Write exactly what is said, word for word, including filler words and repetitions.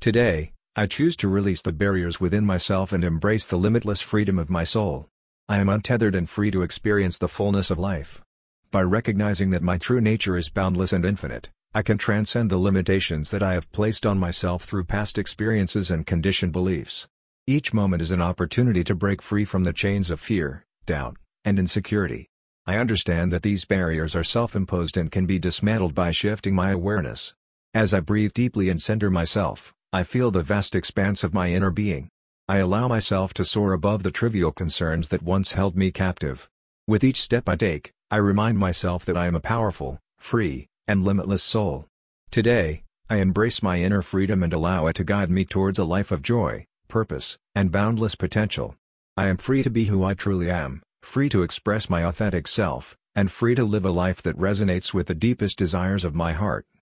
Today, I choose to release the barriers within myself and embrace the limitless freedom of my soul. I am untethered and free to experience the fullness of life. By recognizing that my true nature is boundless and infinite, I can transcend the limitations that I have placed on myself through past experiences and conditioned beliefs. Each moment is an opportunity to break free from the chains of fear, doubt, and insecurity. I understand that these barriers are self-imposed and can be dismantled by shifting my awareness. As I breathe deeply and center myself, I feel the vast expanse of my inner being. I allow myself to soar above the trivial concerns that once held me captive. With each step I take, I remind myself that I am a powerful, free, and limitless soul. Today, I embrace my inner freedom and allow it to guide me towards a life of joy, purpose, and boundless potential. I am free to be who I truly am, free to express my authentic self, and free to live a life that resonates with the deepest desires of my heart.